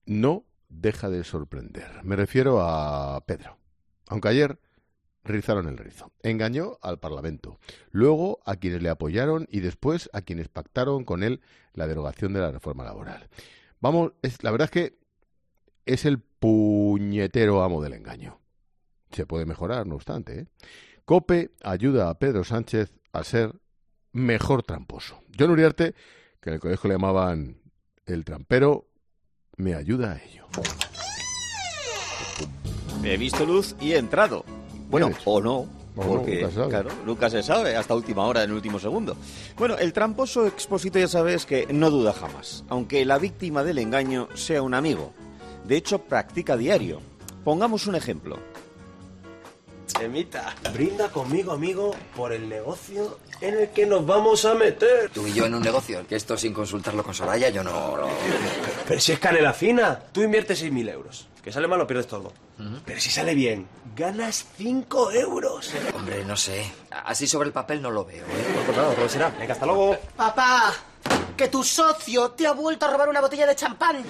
no deja de sorprender. Me refiero a Pedro. Aunque ayer rizaron el rizo. Engañó al Parlamento, luego a quienes le apoyaron y después a quienes pactaron con él la derogación de la reforma laboral. Vamos, la verdad es que es el puñetero amo del engaño. Se puede mejorar, no obstante, ¿eh? COPE ayuda a Pedro Sánchez a ser mejor tramposo. John Uriarte, que en el colegio le llamaban el trampero, me ayuda a ello. He visto luz y he entrado. Bueno, o no, porque no, claro, nunca se sabe, hasta última hora, en el último segundo. Bueno, el tramposo Expósito ya sabes que no duda jamás, aunque la víctima del engaño sea un amigo. De hecho, practica diario. Pongamos un ejemplo. Chemita, brinda conmigo, amigo, por el negocio en el que nos vamos a meter. Tú y yo en un negocio, que esto sin consultarlo con Soraya, yo no. Pero si es canela fina, tú inviertes 6.000 euros. Que sale mal, lo pierdes todo. Pero si sale bien, ganas 5 euros. Hombre, no sé. Así sobre el papel no lo veo, ¿eh? Pues nada, pues será. Venga, hasta luego. Papá, que tu socio te ha vuelto a robar una botella de champán.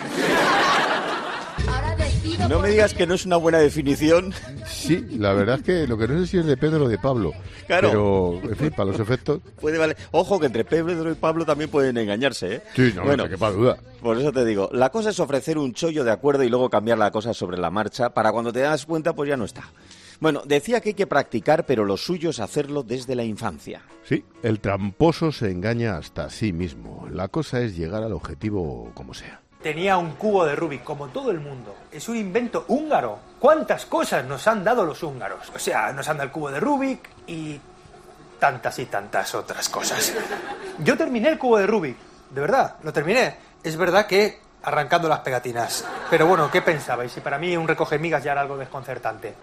No me digas que no es una buena definición. Sí, la verdad es que lo que no sé si es de Pedro o de Pablo. Claro. Pero, en fin, para los efectos. Puede valer. Ojo, que entre Pedro y Pablo también pueden engañarse, ¿eh? Sí, no, bueno, no, que para duda. Por eso te digo, la cosa es ofrecer un chollo de acuerdo y luego cambiar la cosa sobre la marcha para cuando te das cuenta, pues ya no está. Bueno, decía que hay que practicar, pero lo suyo es hacerlo desde la infancia. Sí, el tramposo se engaña hasta sí mismo. La cosa es llegar al objetivo como sea. Tenía un cubo de Rubik, como todo el mundo. Es un invento húngaro. ¿Cuántas cosas nos han dado los húngaros? O sea, nos han dado el cubo de Rubik y tantas otras cosas. Yo terminé el cubo de Rubik, de verdad, lo terminé. Es verdad que arrancando las pegatinas. Pero bueno, ¿qué pensabais? Si para mí un recoge migas ya era algo desconcertante.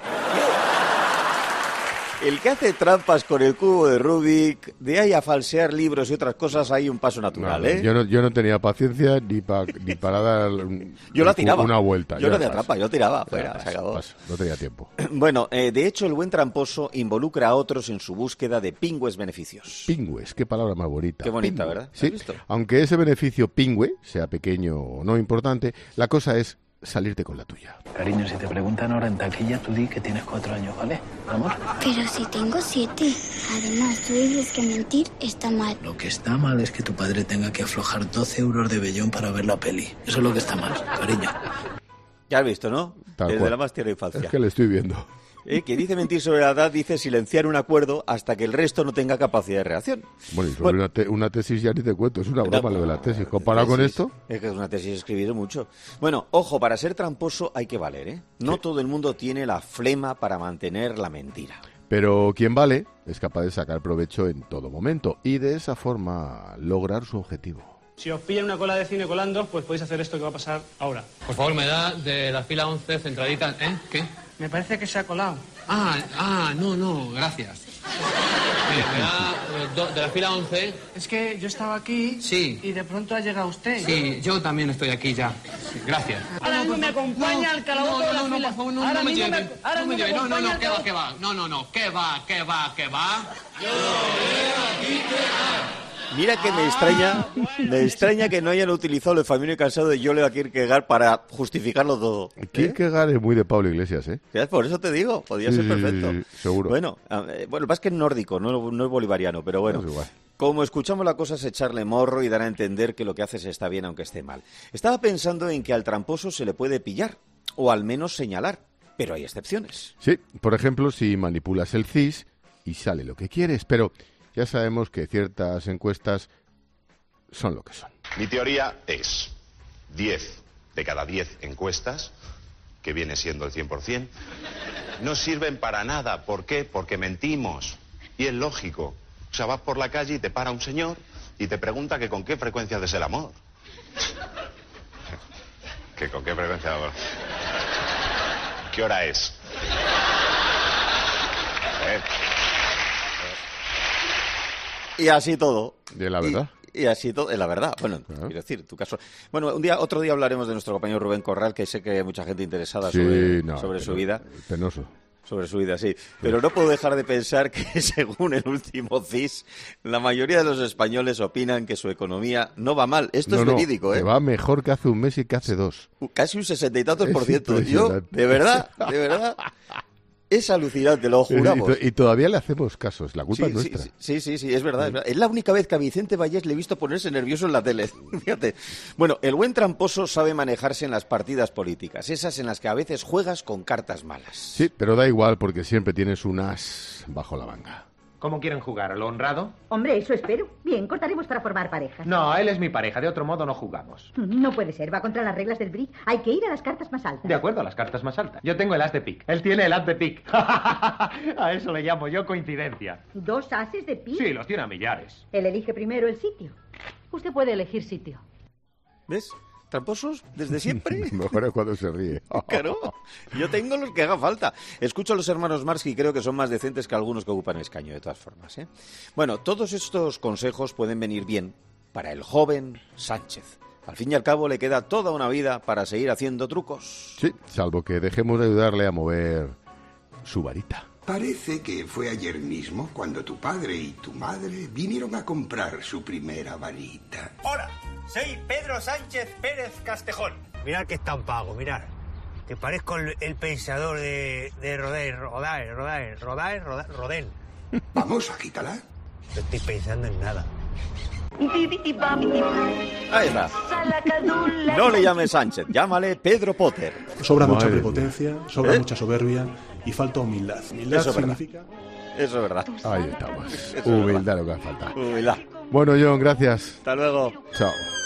El que hace trampas con el cubo de Rubik, de ahí a falsear libros y otras cosas, hay un paso natural, ¿eh? Yo no tenía paciencia ni para dar yo la tiraba. Una vuelta. Yo no hacía trampa, yo tiraba. Fuera, se acabó. No tenía tiempo. Bueno, de hecho, el buen tramposo involucra a otros en su búsqueda de pingües beneficios. Pingües, qué palabra más bonita. Qué bonita, pingüe. ¿verdad? Sí, ¿Has visto? Aunque ese beneficio pingüe, sea pequeño o no importante, la cosa es salirte con la tuya. Cariño, si te preguntan ahora en taquilla, tú di que tienes 4 años, ¿vale? Amor. Pero si tengo 7. Además, tú dices que mentir está mal. Lo que está mal es que tu padre tenga que aflojar 12 euros de vellón para ver la peli. Eso es lo que está mal, cariño. Ya has visto, ¿no? Desde la más tierna infancia. Es que le estoy viendo. Que dice mentir sobre la edad, dice silenciar un acuerdo hasta que el resto no tenga capacidad de reacción. Bueno, y sobre una tesis ya ni te cuento, es una broma lo de la tesis. ¿Comparado con esto? Es que es una tesis escribir mucho. Bueno, ojo, para ser tramposo hay que valer, ¿eh? No todo el mundo tiene la flema para mantener la mentira. Pero quien vale es capaz de sacar provecho en todo momento y de esa forma lograr su objetivo. Si os pillan una cola de cine colando, pues podéis hacer esto que va a pasar ahora. Por favor, me da de la fila 11 centradita, ¿eh? ¿Qué? Me parece que se ha colado. No, gracias. Me da de la fila 11. Es que yo estaba aquí y de pronto ha llegado usted. Sí, yo también estoy aquí ya. Sí, gracias. Ahora mismo me acompaña al calabozo de la fila. Por favor, no me lleven. ¿Qué va? No, ¿qué va? Yo veo aquí que va. Mira que me extraña que no hayan utilizado el Famino y Cansado de Yoleo a Kierkegaard para justificarlo todo. Kierkegaard es muy de Pablo Iglesias, ¿eh? Por eso te digo, podría ser perfecto. Sí, seguro. Bueno, lo que pasa es que es nórdico, no es bolivariano, pero bueno. No, como escuchamos la cosa es echarle morro y dar a entender que lo que haces está bien aunque esté mal. Estaba pensando en que al tramposo se le puede pillar, o al menos señalar, pero hay excepciones. Sí, por ejemplo, si manipulas el CIS y sale lo que quieres, pero ya sabemos que ciertas encuestas son lo que son. Mi teoría es 10 de cada 10 encuestas, que viene siendo el 100%, no sirven para nada. ¿Por qué? Porque mentimos. Y es lógico. O sea, vas por la calle y te para un señor y te pregunta que con qué frecuencia haces el amor. ¿Que con qué frecuencia el amor? ¿Qué hora es? Y así todo. ¿De la verdad? Y así todo, la verdad. Bueno, quiero decir, tu caso. Bueno, otro día hablaremos de nuestro compañero Rubén Corral, que sé que hay mucha gente interesada sobre su vida. Penoso. Sobre su vida, sí. Pero no puedo dejar de pensar que, según el último CIS, la mayoría de los españoles opinan que su economía no va mal. Esto es verídico, ¿eh? Que va mejor que hace un mes y que hace 2. Casi un 60 y tantos %. Yo, de verdad, es alucinante, lo juramos. Y todavía le hacemos caso, es la culpa es nuestra. Sí, es verdad. Es la única vez que a Vicente Vallés le he visto ponerse nervioso en la tele. Fíjate. Bueno, el buen tramposo sabe manejarse en las partidas políticas, esas en las que a veces juegas con cartas malas. Sí, pero da igual porque siempre tienes un as bajo la manga. ¿Cómo quieren jugar? ¿A lo honrado? Hombre, eso espero. Bien, cortaremos para formar pareja. No, él es mi pareja, de otro modo no jugamos. No puede ser, va contra las reglas del bridge. Hay que ir a las cartas más altas. De acuerdo, a las cartas más altas. Yo tengo el as de pique. Él tiene el as de pique. A eso le llamo yo coincidencia. ¿2 ases de pique? Sí, los tiene a millares. Él elige primero el sitio. Usted puede elegir sitio. ¿Ves? ¿Tramposos? ¿Desde siempre? Mejor es cuando se ríe. Claro, yo tengo los que haga falta. Escucho a los hermanos Marsky y creo que son más decentes que algunos que ocupan escaño, de todas formas, ¿eh? Bueno, todos estos consejos pueden venir bien para el joven Sánchez. Al fin y al cabo le queda toda una vida para seguir haciendo trucos. Sí, salvo que dejemos de ayudarle a mover su varita. Parece que fue ayer mismo cuando tu padre y tu madre vinieron a comprar su primera varita. Hola, soy Pedro Sánchez Pérez Castejón. Mirad que estampago, mirad. Que parezco el pensador de Rodén. Vamos, agítala. No estoy pensando en nada. Ahí está. No le llames Sánchez, llámale Pedro Potter. Sobra mucha prepotencia, sobra mucha soberbia y falta humildad. Humildad eso significa... Eso es verdad. Ahí estamos. Humildad lo que hace falta. Humildad. Bueno, John, gracias. Hasta luego. Chao.